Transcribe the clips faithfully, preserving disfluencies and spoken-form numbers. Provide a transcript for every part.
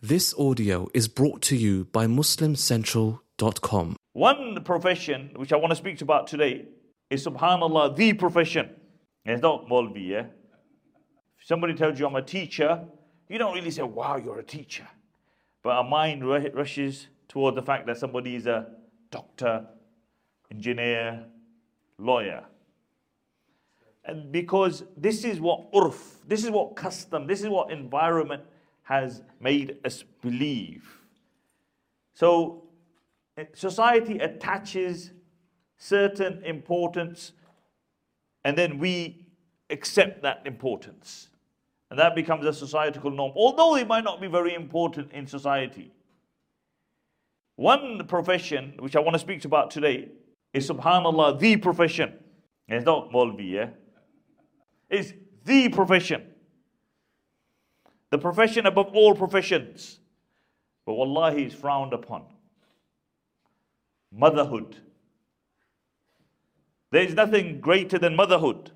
This audio is brought to you by muslim central dot com. One profession which I want to speak about today is, subhanAllah, the profession. And it's not Maulvi, yeah? If somebody tells you I'm a teacher, you don't really say, wow, you're a teacher. But our mind rushes toward the fact that somebody is a doctor, engineer, lawyer. And because this is what urf, this is what custom, this is what environment has made us believe. So society attaches certain importance and then we accept that importance. And that becomes a societal norm, although it might not be very important in society. One profession which I want to speak about today is, subhanAllah, the profession. And it's not Maulvi, yeah? It's the profession. The profession above all professions. But wallahi, it's frowned upon. Motherhood. There is nothing greater than motherhood.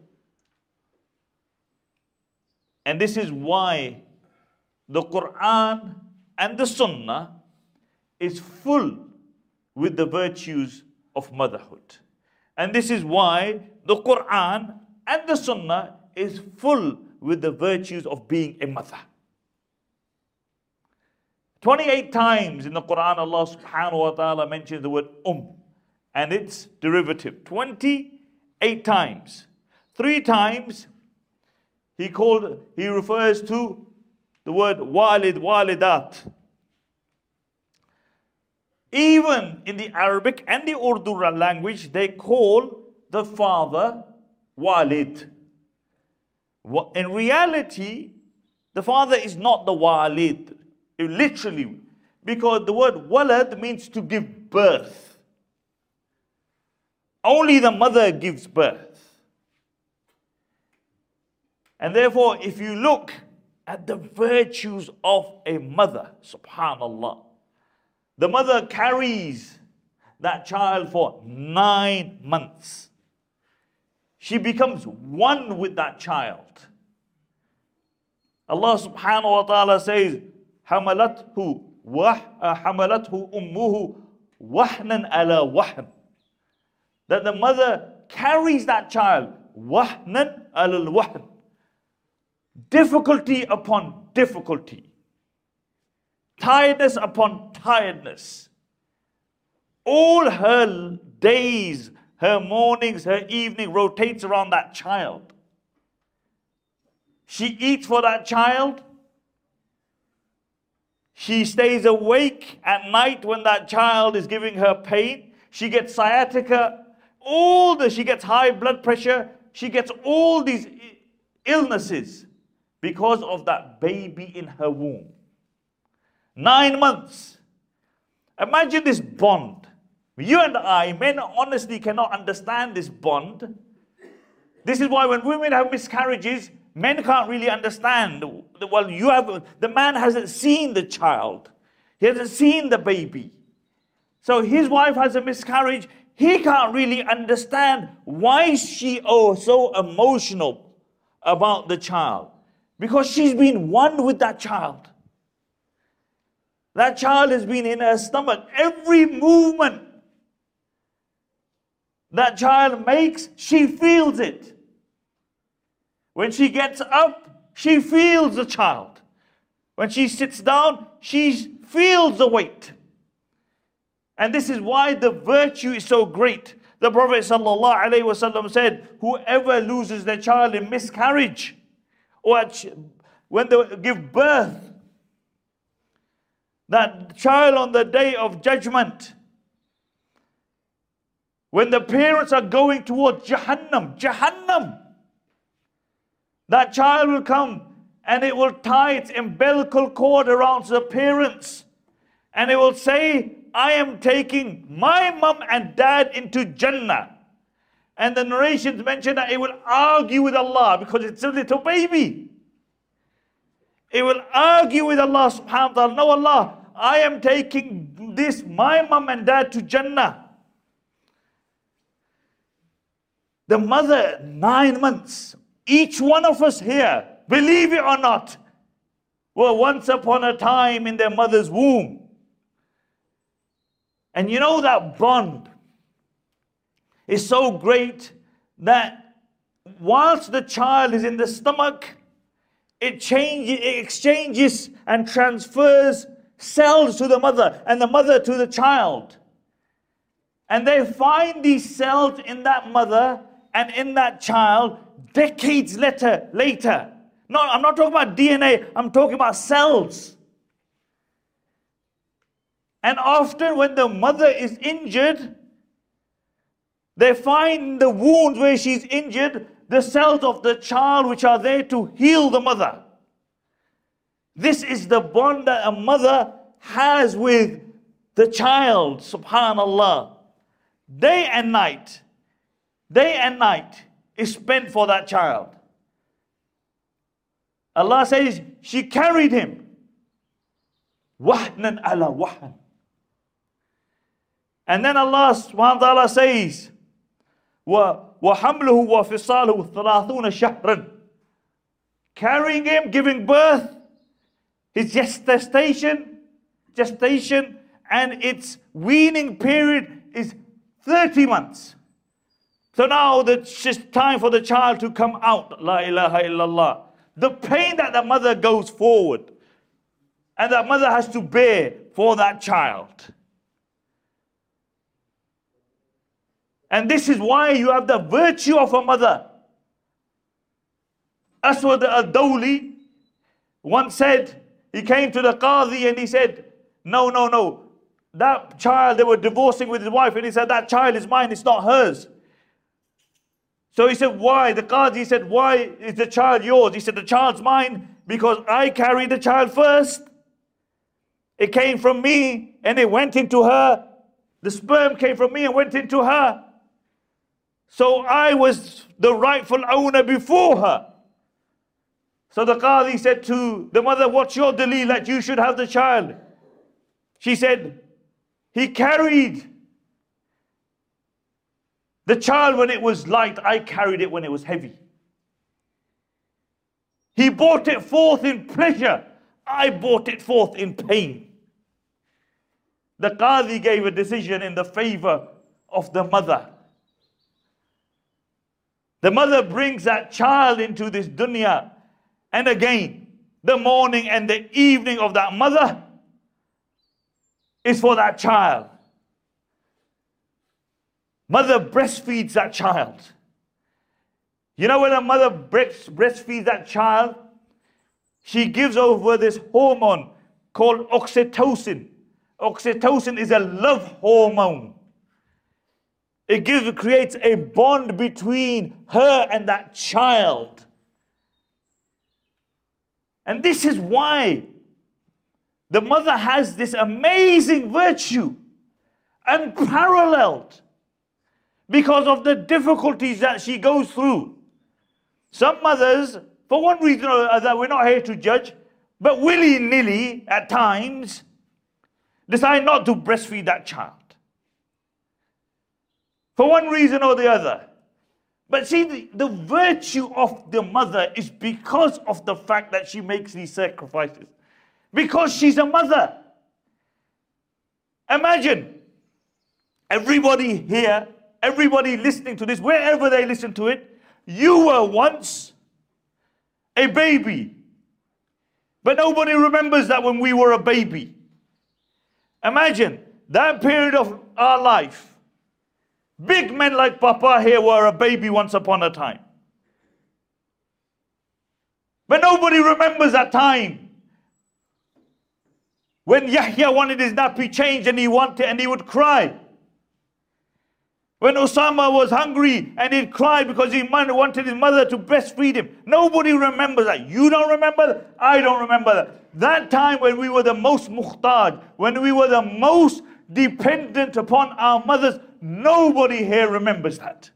And this is why the Quran and the Sunnah is full with the virtues of motherhood. And this is why the Quran and the Sunnah is full with the virtues of being a mother. twenty-eight times in the Quran, Allah subhanahu wa ta'ala mentions the word um and its derivative. twenty-eight times. Three times he called, he refers to the word walid, walidat. Even in the Arabic and the Urdu language, they call the father walid. In reality, the father is not the walid, literally, because the word walad means to give birth. Only the mother gives birth. And therefore, if you look at the virtues of a mother, subhanallah, the mother carries that child for nine months. She becomes one with that child. Allah subhanahu wa ta'ala says, حَمَلَتْهُ حَمَلَتْهُ أُمُّهُ وَحْنًا عَلَى وَحْنٍ. That the mother carries that child, وَحْنًا عَلَى الْوَحْنٍ. Difficulty upon difficulty. Tiredness upon tiredness. All her days, her mornings, her evening rotates around that child. She eats for that child. She stays awake at night when that child is giving her pain. She gets sciatica. All the, she gets high blood pressure. She gets all these illnesses because of that baby in her womb. Nine months. Imagine this bond. You and I, men honestly cannot understand this bond. This is why when women have miscarriages, men can't really understand. Well, you have, the man hasn't seen the child. He hasn't seen the baby. So his wife has a miscarriage. He can't really understand why is she oh, so emotional about the child. Because she's been one with that child. That child has been in her stomach. Every movement that child makes, she feels it. When she gets up, she feels the child. When she sits down, she feels the weight. And this is why the virtue is so great. The Prophet ﷺ said, whoever loses their child in miscarriage, or when they give birth, that child on the day of judgment, when the parents are going towards Jahannam, Jahannam, that child will come and it will tie its umbilical cord around the parents and it will say, I am taking my mum and dad into Jannah. And the narrations mention that it will argue with Allah because it's a little baby. It will argue with Allah subhanahu wa ta'ala. No, Allah, I am taking this, my mum and dad, to Jannah. The mother, nine months. Each one of us here, believe it or not, were once upon a time in their mother's womb. And you know that bond is so great that whilst the child is in the stomach, it changes, it exchanges and transfers cells to the mother and the mother to the child. And they find these cells in that mother and in that child decades later. later. No, I'm not talking about D N A, I'm talking about cells. And often when the mother is injured, they find the wounds where she's injured, the cells of the child which are there to heal the mother. This is the bond that a mother has with the child, subhanallah. Day and night, day and night is spent for that child. Allah says, she carried him. Wahnan ala wahn. And then Allah subhanahu wa ta'ala says, وَحَمْلُهُ وَفِصَالُهُ ثَلَاثُونَ شَهْرًا. Carrying him, giving birth, his gestation, gestation and its weaning period is thirty months. So now it's just time for the child to come out. La ilaha illallah. The pain that the mother goes forward and that mother has to bear for that child. And this is why you have the virtue of a mother. Aswad al-Dawli once said, he came to the Qadi and he said, no, no, no. That child, they were divorcing with his wife, and he said, that child is mine, it's not hers. So he said, why? The Qadi said, why is the child yours? He said, the child's mine because I carried the child first. It came from me and it went into her. The sperm came from me and went into her. So I was the rightful owner before her. So the Qadi said to the mother, what's your daleel that you should have the child? She said, he carried the child when it was light, I carried it when it was heavy. He brought it forth in pleasure, I brought it forth in pain. The Qadi gave a decision in the favor of the mother. The mother brings that child into this dunya, and again, the morning and the evening of that mother is for that child. Mother breastfeeds that child. You know when a mother breast, breastfeeds that child, she gives over this hormone called oxytocin. Oxytocin is a love hormone. It gives, it creates a bond between her and that child. And this is why the mother has this amazing virtue, unparalleled, because of the difficulties that she goes through. Some mothers, for one reason or other, we're not here to judge, but willy-nilly at times decide not to breastfeed that child. For one reason or the other. But see, the, the virtue of the mother is because of the fact that she makes these sacrifices. Because she's a mother. Imagine everybody here, everybody listening to this, wherever they listen to it, you were once a baby. But nobody remembers that when we were a baby. Imagine that period of our life. Big men like Papa here were a baby once upon a time. But nobody remembers that time when Yahya wanted his nappy changed and he wanted and he would cry. When Osama was hungry and he'd cry because he wanted his mother to breastfeed him. Nobody remembers that. You don't remember that? I don't remember that. That time when we were the most muhtaj, when we were the most dependent upon our mothers, nobody here remembers that.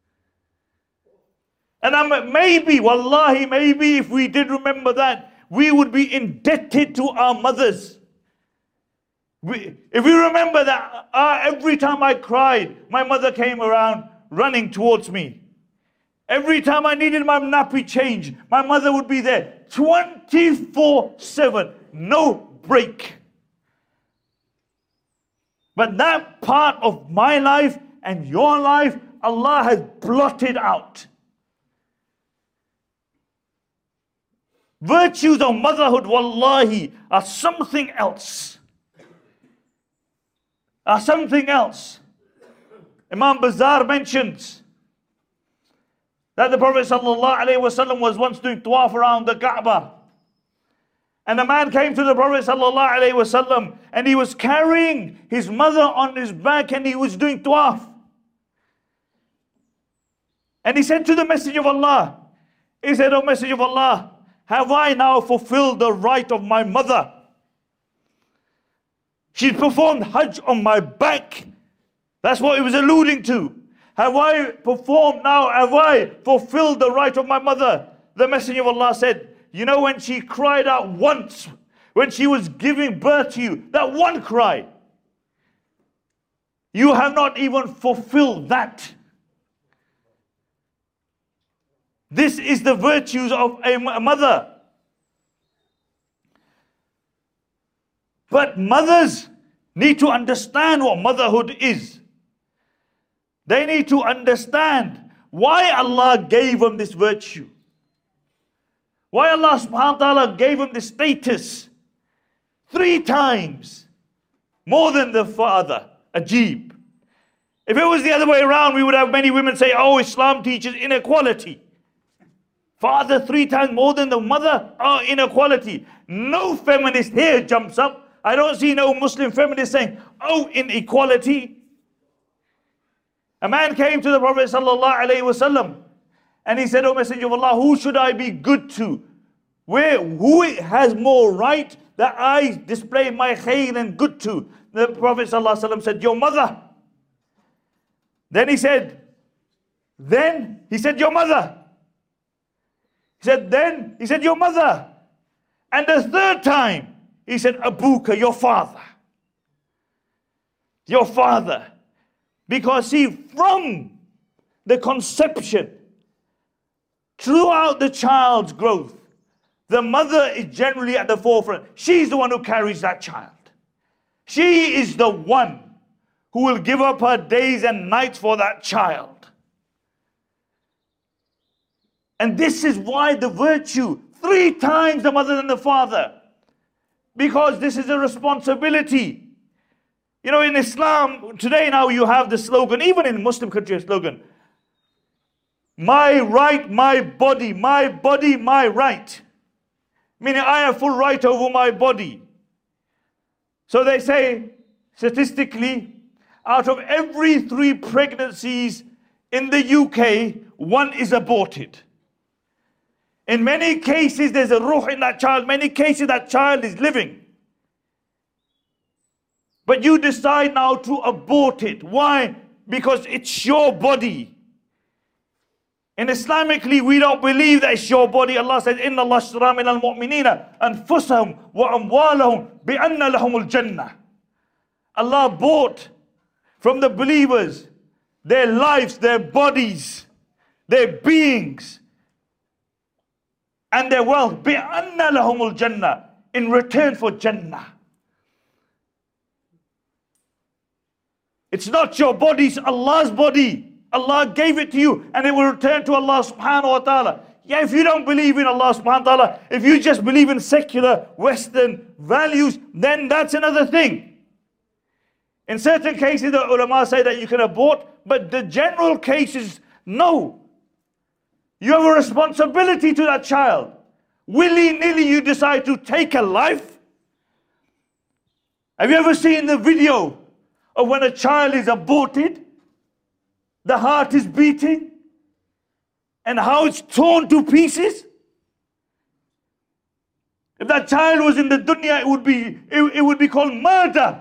And I'm, maybe, wallahi, maybe if we did remember that, we would be indebted to our mothers. We, if we remember that uh, every time I cried, my mother came around running towards me. Every time I needed my nappy change, my mother would be there twenty-four seven, no break. But that part of my life and your life, Allah has blotted out. Virtues of motherhood, wallahi, are something else. Are something else. Imam Bazzar mentions that the Prophet ﷺ was once doing tawaf around the Kaaba. And a man came to the Prophet ﷺ and he was carrying his mother on his back and he was doing tawaf. And he said to the Messenger of Allah, he said, "O Messenger of Allah, have I now fulfilled the right of my mother? She performed Hajj on my back." That's what he was alluding to. Have I performed now, have I fulfilled the right of my mother? The Messenger of Allah said, you know, when she cried out once, when she was giving birth to you, that one cry, you have not even fulfilled that. This is the virtues of a mother. But mothers need to understand what motherhood is. They need to understand why Allah gave them this virtue. Why Allah subhanahu wa ta'ala gave them this status. Three times more than the father. Ajib. If it was the other way around, we would have many women say, oh, Islam teaches inequality. Father three times more than the mother? Oh, inequality. No feminist here jumps up. I don't see no Muslim feminist saying, oh, inequality. A man came to the Prophet sallallahu alaihi wasallam and he said, "O Messenger of Allah, who should I be good to? Where, who has more right that I display my khair and good to?" The Prophet sallallahu alaihi wasallam said, "Your mother." Then he said, then he said, "Your mother." He said, then he said, "Your mother." And the third time he said, "Abuka, your father." Your father. Because see, from the conception, throughout the child's growth, the mother is generally at the forefront. She's the one who carries that child. She is the one who will give up her days and nights for that child. And this is why the virtue, three times the mother than the father. Because this is a responsibility. You know, in Islam, today now you have the slogan, even in Muslim country, a slogan, my right, my body, my body, my right. Meaning I have full right over my body. So they say, statistically, out of every three pregnancies in the U K, one is aborted. In many cases, there's a ruh in that child. Many cases, that child is living. But you decide now to abort it. Why? Because it's your body. And Islamically, we don't believe that it's your body. Allah says, "Inna Allah ashtara min al-mu'minina anfusahum wa amwalahum bi anna lahumul jannah." Allah bought from the believers their lives, their bodies, their beings, and their wealth bi anna lahumul jannah, in return for Jannah. It's not your body, it's Allah's body. Allah gave it to you and it will return to Allah subhanahu wa ta'ala. Yeah, if you don't believe in Allah subhanahu wa ta'ala, if you just believe in secular Western values, then that's another thing. In certain cases, the ulama say that you can abort, but the general case is no. You have a responsibility to that child. Willy-nilly you decide to take a life. Have you ever seen the video of when a child is aborted? The heart is beating and how it's torn to pieces. If that child was in the dunya, it would be, it, it would be called murder.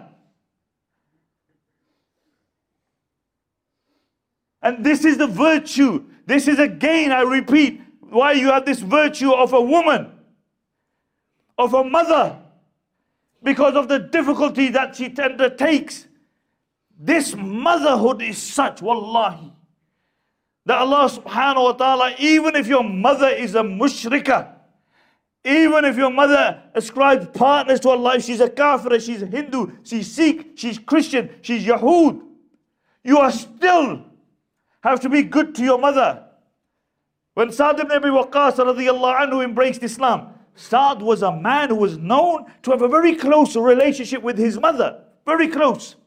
And this is the virtue. This is again, I repeat, why you have this virtue of a woman, of a mother, because of the difficulty that she undertakes. This motherhood is such, wallahi. that Allah subhanahu wa ta'ala, even if your mother is a mushrikah, even if your mother ascribes partners to Allah, she's a kafir, she's a Hindu, she's Sikh, she's Christian, she's Yahud, you are still have to be good to your mother. When Sa'd ibn Abi Waqqas radiyallahu anhu embraced Islam, Sa'd was a man who was known to have a very close relationship with his mother. Very close.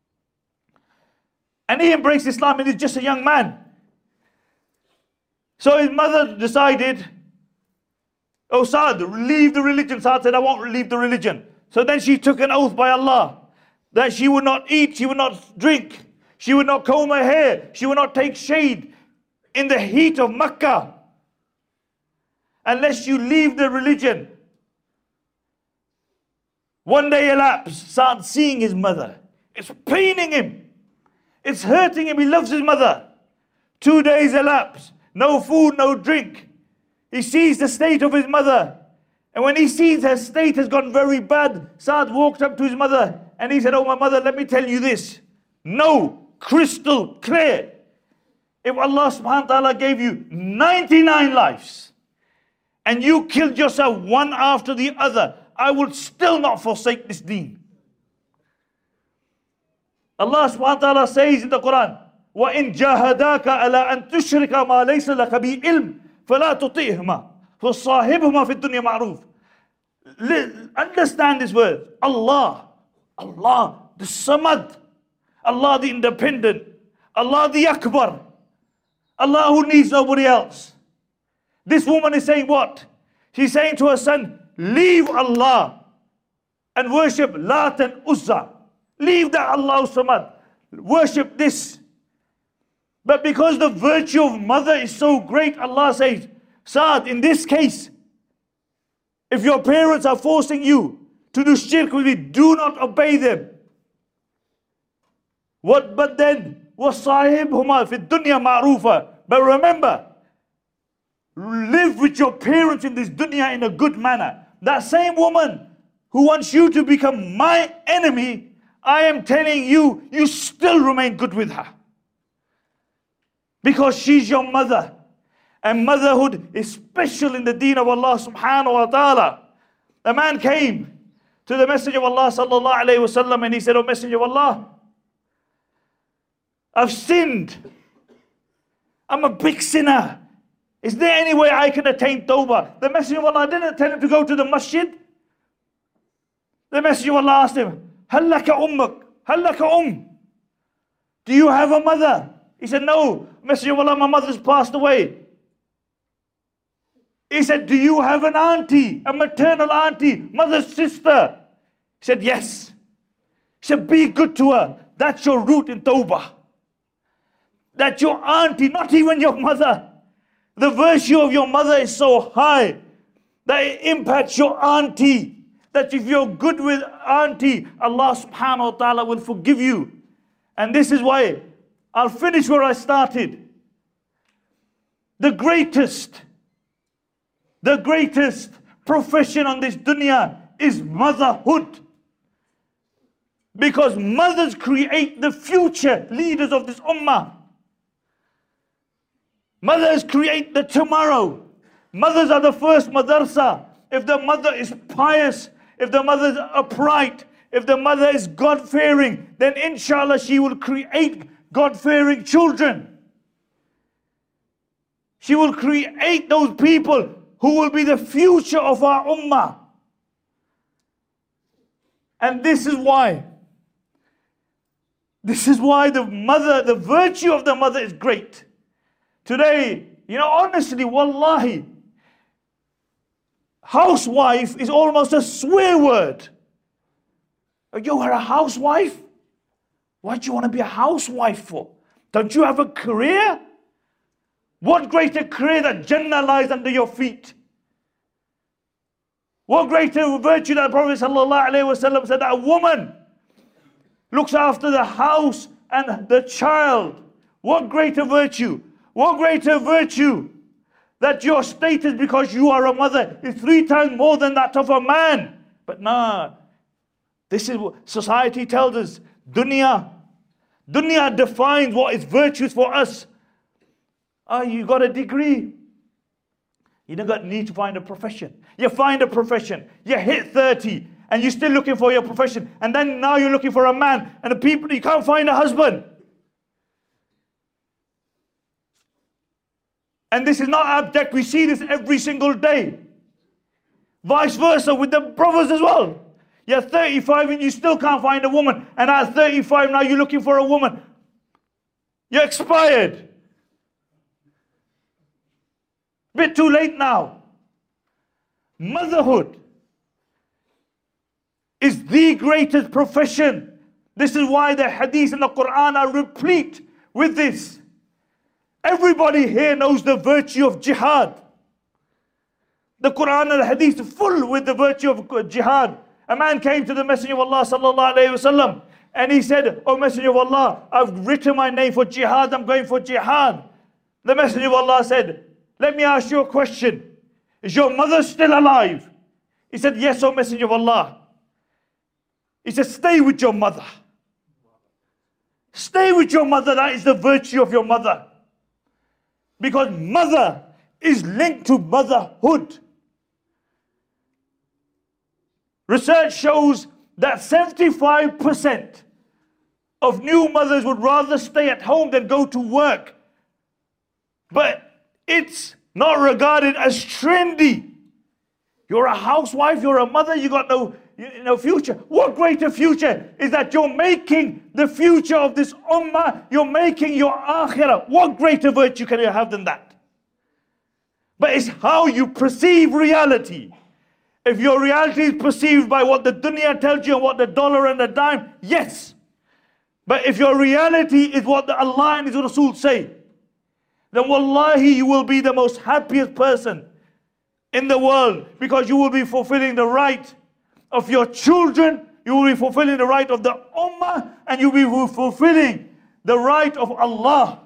And he embraced Islam and he's just a young man. So his mother decided, oh Sa'd, leave the religion. Sa'd said, I won't leave the religion. So then she took an oath by Allah that she would not eat, she would not drink, she would not comb her hair, she would not take shade in the heat of Makkah unless you leave the religion. One day elapsed, Sa'd seeing his mother. It's paining him. It's hurting him. He loves his mother. Two days elapsed. No food, no drink. He sees the state of his mother. And when he sees her state has gone very bad, Sa'd walked up to his mother and he said, oh my mother, let me tell you this. No, crystal clear. If Allah subhanahu wa ta'ala gave you ninety-nine lives and you killed yourself one after the other, I will still not forsake this deen. Allah subhanahu wa ta'ala says in the Quran, وَإِن جَاهَدَاكَ أَلَىٰ أَن تُشْرِكَ مَا لَيْسَ لَكَ بِهِ عِلْمٍ فَلَا تُطِعْهُمَا فَصَاحِبْهُمَا فِي الدُّنْيَا مَعْرُوفٍ. Understand this word. Allah, Allah, the Samad, Allah the Independent, Allah the Akbar, Allah who needs nobody else. This woman is saying what? She's saying to her son, leave Allah and worship Lat and Uzza. Leave that Allah Samad. Worship this. But because the virtue of mother is so great, Allah says, Sa'd, in this case, if your parents are forcing you to do shirk with me, do not obey them. What? But then, وَصَاحِبْهُمَا فِي الدُّنْيَا مَعْرُوفًا. But remember, live with your parents in this dunya in a good manner. That same woman who wants you to become my enemy, I am telling you, you still remain good with her. Because she's your mother. And motherhood is special in the deen of Allah subhanahu wa ta'ala. A man came to the Messenger of Allah sallallahu alayhi wa sallam and he said, oh Messenger of Allah, I've sinned. I'm a big sinner. Is there any way I can attain tawbah? The Messenger of Allah didn't tell him to go to the masjid. The Messenger of Allah asked him, هَلْ لَكَ أُمَّكَ هَلْ لَكَ أُمْ? Do you have a mother? He said, no. Messenger of Allah, my mother's passed away. He said, do you have an auntie, a maternal auntie, mother's sister? He said, yes. He said, be good to her. That's your route in tawbah. That your auntie, not even your mother. The virtue of your mother is so high that it impacts your auntie. That if you're good with auntie, Allah subhanahu wa ta'ala will forgive you. And this is why I'll finish where I started. The greatest, the greatest profession on this dunya is motherhood. Because mothers create the future leaders of this ummah. Mothers create the tomorrow. Mothers are the first madrasa. If the mother is pious, if the mother is upright, if the mother is God-fearing, then inshallah she will create God-fearing children. She will create those people who will be the future of our ummah. And this is why, this is why the mother, the virtue of the mother is great. Today, you know, honestly, wallahi, housewife is almost a swear word. You are a housewife? What do you want to be a housewife for? Don't you have a career? What greater career that Jannah lies under your feet? What greater virtue that Prophet sallallahu alaihi wasallam said that a woman looks after the house and the child. What greater virtue? What greater virtue that your status because you are a mother is three times more than that of a man. But nah, this is what society tells us. Dunya. Dunya defines what is virtues for us. Oh, you got a degree. You don't need to find a profession. You find a profession. You hit thirty and you're still looking for your profession. And then now you're looking for a man and the people, you can't find a husband. And this is not abject. We see this every single day. Vice versa with the brothers as well. You're thirty-five and you still can't find a woman. And at thirty-five now you're looking for a woman. You're expired. Bit too late now. Motherhood is the greatest profession. This is why the hadith and the Quran are replete with this. Everybody here knows the virtue of jihad. The Quran and the hadith are full with the virtue of jihad. A man came to the Messenger of Allah sallallahu alayhi wasallam and he said, "O Messenger of Allah, I've written my name for jihad, I'm going for jihad." The Messenger of Allah said, "Let me ask you a question. Is your mother still alive?" He said, "Yes, O Messenger of Allah." He said, "Stay with your mother. Stay with your mother. That is the virtue of your mother. Because mother is linked to motherhood." Research shows that seventy-five percent of new mothers would rather stay at home than go to work. But it's not regarded as trendy. You're a housewife, you're a mother, you got no, no future. What greater future is that you're making the future of this ummah, you're making your akhirah. What greater virtue can you have than that? But it's how you perceive reality. If your reality is perceived by what the dunya tells you and what the dollar and the dime, yes. But if your reality is what the Allah and His Rasul say, then wallahi you will be the most happiest person in the world, because you will be fulfilling the right of your children, you will be fulfilling the right of the ummah, and you will be fulfilling the right of Allah.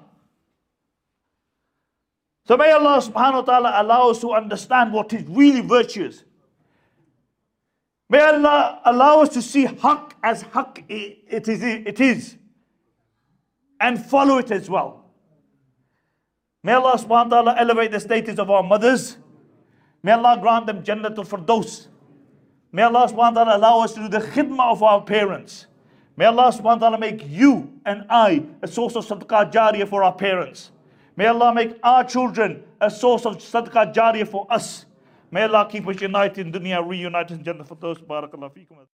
So may Allah subhanahu wa ta'ala allow us to understand what is really virtuous. May Allah allow us to see haqq as haqq it is, it is, and follow it as well. May Allah subhanahu wa ta'ala elevate the status of our mothers. May Allah grant them Jannatul Firdaus. May Allah subhanahu wa ta'ala allow us to do the khidmah of our parents. May Allah subhanahu wa ta'ala make you and I a source of sadaqah jariyah for our parents. May Allah make our children a source of sadaqah jariyah for us. May Allah keep us united in dunya, reunited in Jannah Firdaus. Barakallahu feekum.